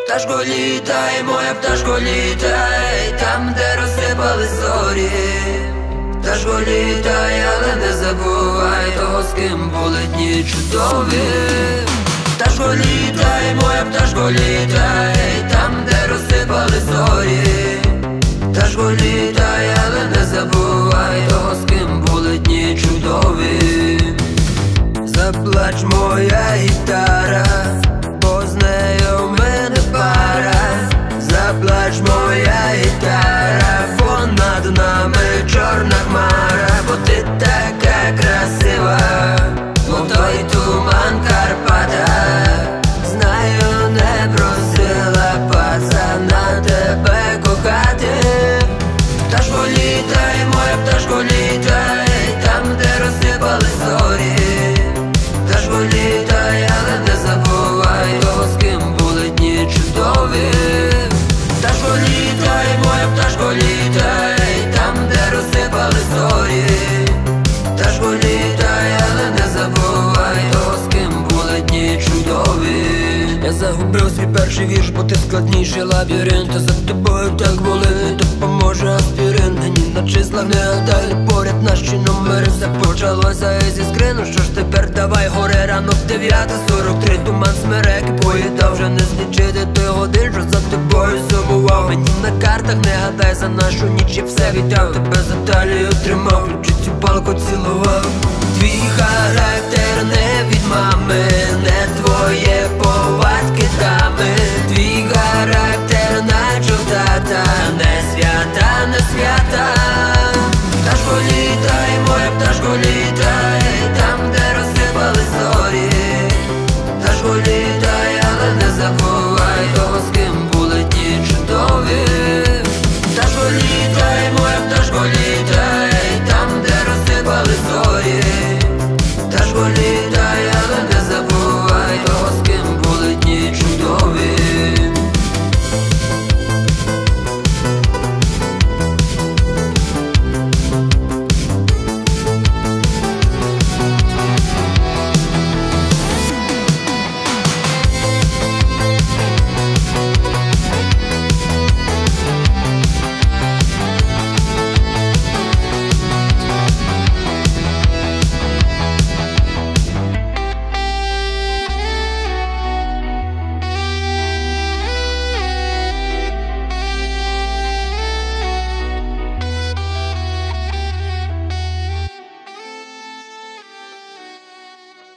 Пташко літай, моя пташко літай, там, де розсипались зорі. Пташко літай, але не забувай того, з ким були дні чудові. Пташко літай, моя пташко літай, там, де розсипались зорі. Пташко літай, але не забувай того, з ким були дні чудові. Заплач, моя гітара, бо з нею в мене пара. Заплач, моя гітара, бо над нами чорна хмара. Бо ти така красива, мов той туман Карпата. Знаю, не просила пацана тебе кохати. Пташко літай, моя пташко літай, там, де розсипались зорі. Пташко літай, але не забувай того, з ким були дні чудові. Пташко літай, моя пташко літай, там, де розсипались зорі. Пташко літай, але не забувай того, з ким були дні чудові. Я загубив свій перший вірш, бо ти складніший лабіринт. А за тобою так були, не допоможе аспірин. Ні на числах не гадай, поряд наші номери. Все почалося із іскрину, що ж тепер давай горе. Ранок 9:43, туман смерек і поїда вже не злічити той годин, що за тобою сумував. Мені на картах не гадай за нашу ніч, я все віддав, тебе за талію тримав. Ключі цю палку цілу